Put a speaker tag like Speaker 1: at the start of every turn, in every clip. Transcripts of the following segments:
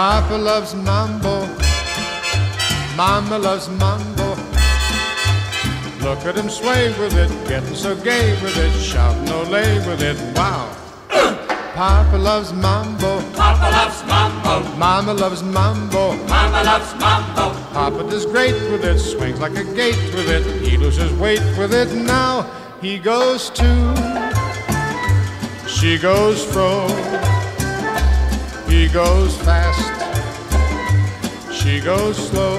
Speaker 1: Papa loves mambo, Mama loves mambo. Look at him sway with it, getting so gay with it, shouting Olé with it, wow. Papa loves mambo,
Speaker 2: Papa loves mambo,
Speaker 1: Mama loves mambo.
Speaker 2: Mama loves mambo.
Speaker 1: Papa does great with it, swings like a gate with it, he loses weight with it. Now he goes to, she goes fro, he goes fast, she goes slow,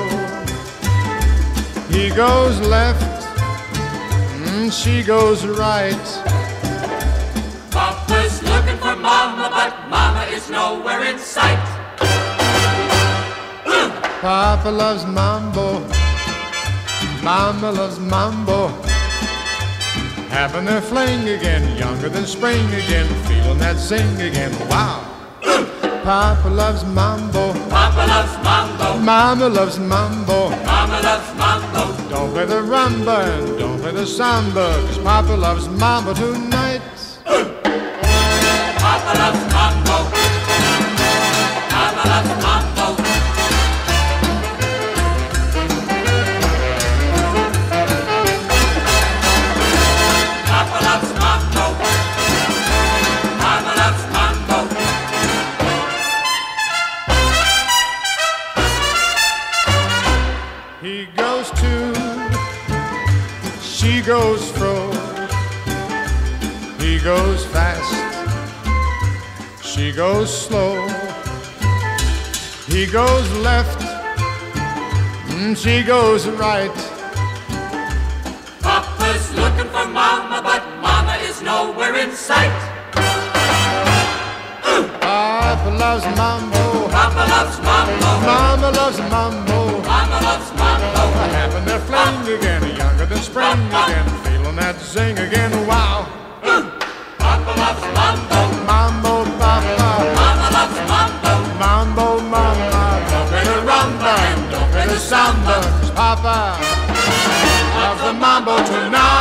Speaker 1: he goes left, she goes right.
Speaker 2: Papa's looking for Mama, but Mama is nowhere in sight.
Speaker 1: Papa loves mambo, Mama loves mambo. Having their fling again, younger than spring again, feeling that zing again, wow. Papa loves mambo,
Speaker 2: Papa loves mambo,
Speaker 1: Mama loves mambo.
Speaker 2: Mama loves mambo.
Speaker 1: Don't play the rumba and don't play the samba, 'cause Papa loves mambo tonight.
Speaker 2: Papa loves mambo, Mama loves mambo. Papa loves mambo, Mama loves mambo.
Speaker 1: He goes to, she goes fro, he goes fast, she goes slow, he goes left, she goes right.
Speaker 2: Papa's looking for Mama, but Mama is nowhere in sight.
Speaker 1: Papa loves mambo,
Speaker 2: Papa loves mambo,
Speaker 1: Mama loves mambo.
Speaker 2: Mama loves mambo.
Speaker 1: Having their fling again, younger than spring again, feeling that zing again, wow.
Speaker 2: Papa loves mambo,
Speaker 1: Mambo, Papa,
Speaker 2: Mama loves mambo.
Speaker 1: mambo, Mama. Don't play the rumba and don't play the samba, 'cause Papa loves the mambo tonight.